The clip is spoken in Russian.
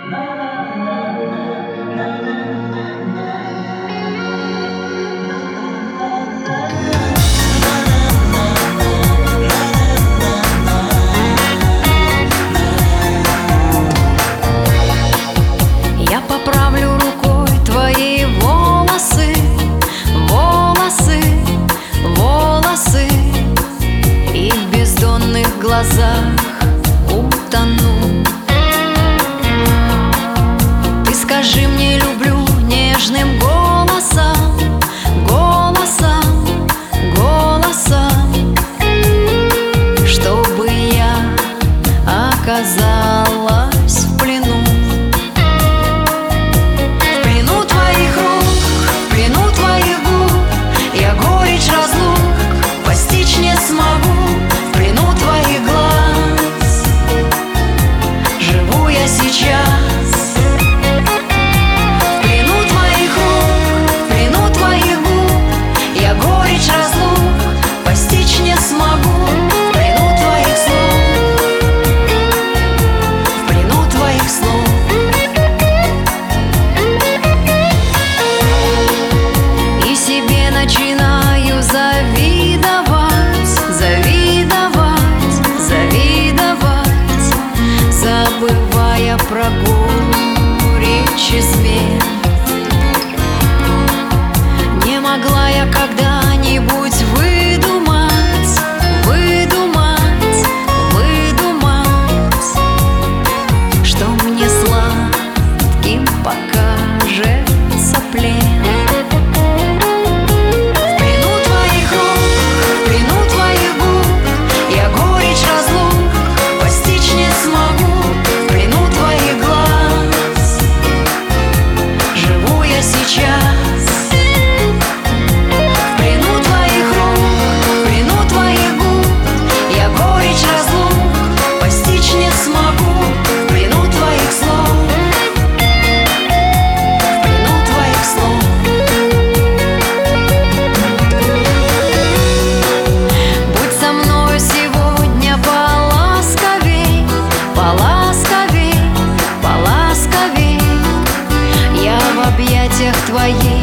Я поправлю рукой твои волосы, волосы, волосы, и в бездонных глазах утону. Ты скажи мне люблю нежным голосом, голосом, голосом, чтобы я оказалась в плену. В плену твоих рук, в плену твоих губ, я горечь разлук постичь не смогу. В плену твоих глаз живу я сейчас. В плену твоих рук, в плену твоих губ, я горечь разлук постичь не смогу. В плену твоих слов, в плену твоих слов. И себе начинаю завидовать, завидовать, завидовать, забывая про горечь и смерть. Не могла я когда-нибудь выдумать, выдумать, выдумать, что мне сладким покажется плен. В плену твоих рук, в плену твоих губ, я горечь разлук постичь не смогу. В плену твоих глаз живу я сейчас. В плену твоих рук, в плену твоих губ, я горечь разлук постичь не смогу. В плену твоих слов, в плену твоих слов. Будь со мною сегодня поласковей, поласковей, поласковей. Я в объятиях твоих